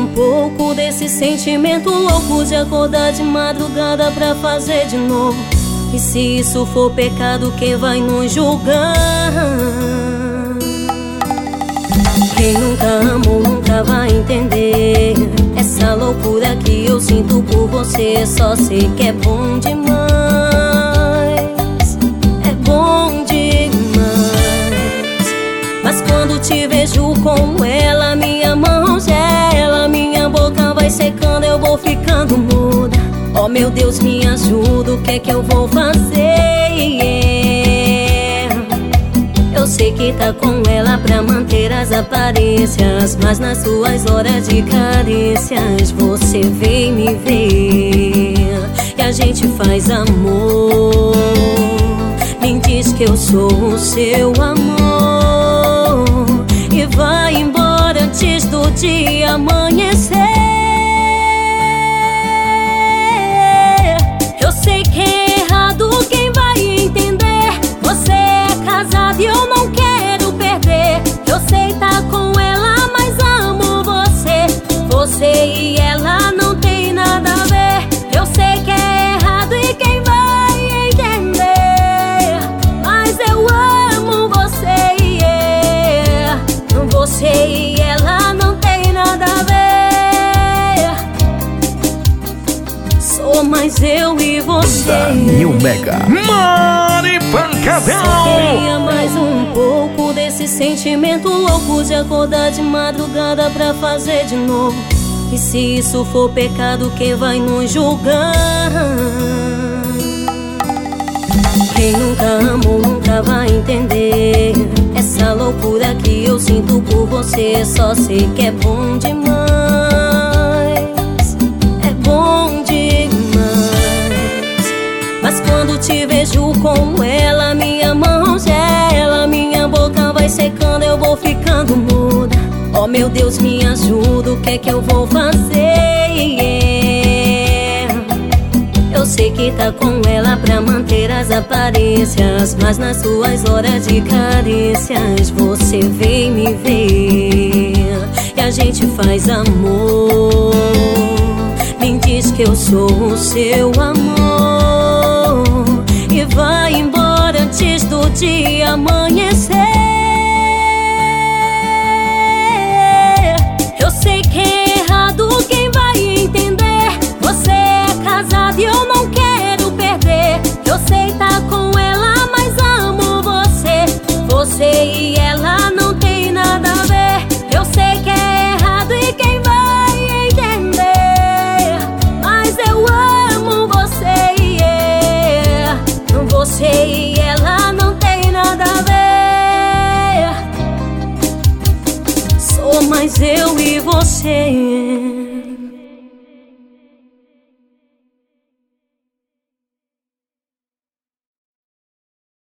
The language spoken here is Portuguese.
pouco desse sentimento louco de acordar de madrugada pra fazer de novo. E se isso for pecado, quem vai nos julgar? Quem nunca amou nunca vai entender essa loucura que eu sinto por você. Só sei que é bom demais, é bom demais. Mas quando te vejo com ela, minha mão gela, minha boca vai secando, eu vou ficando muda. Oh meu Deus, me ajuda, o que é que eu vou fazer? Eu sei que tá com ela pra manter as aparências, mas nas suas horas de carícias você vem me ver e a gente faz amor. Me diz que eu sou o seu amor e vai embora antes do dia amanhecer. Eu sei que é errado, quem vai entender? Você é casado e eu não quero perder. Eu sei tá com ela, mas amo você. Você e ela não tem nada a ver. Eu sei que é errado e quem vai entender? Mas eu amo você e você e ela não tem nada a ver. Sou mais eu e você. New Mega Mari Pancadão. Só queria mais um pouco desse sentimento louco de acordar de madrugada pra fazer de novo. E se isso for pecado, quem vai nos julgar? Quem nunca amou nunca vai entender essa loucura que eu sinto por você. Só sei que é bom demais, é bom demais. Mas quando te vejo com ela, minha mão gela, minha boca vai secando, eu vou ficando muda. Oh meu Deus, me ajuda, o que é que eu vou fazer? Eu sei que tá com ela pra manter as aparências, mas nas suas horas de carícias você vem me ver e a gente faz amor. Me diz que eu sou o seu amor e vai embora antes do dia amanhecer. Eu sei que é errado, quem vai entender? Você é casado e eu não quero perder. Eu sei tá com ela, mas amo você. Você e ela não tem nada a ver. Eu sei que é errado e quem vai entender? Mas eu amo você e você e ela não tem nada a ver. Sou mais eu e você.